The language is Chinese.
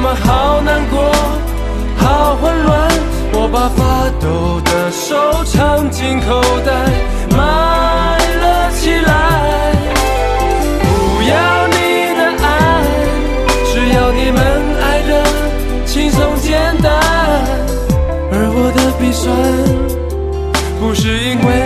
么好难过，好混乱。我把发抖的手藏进口袋，埋了起来。不要你的爱，只要你们爱的轻松简单。而我的鼻酸，不是因为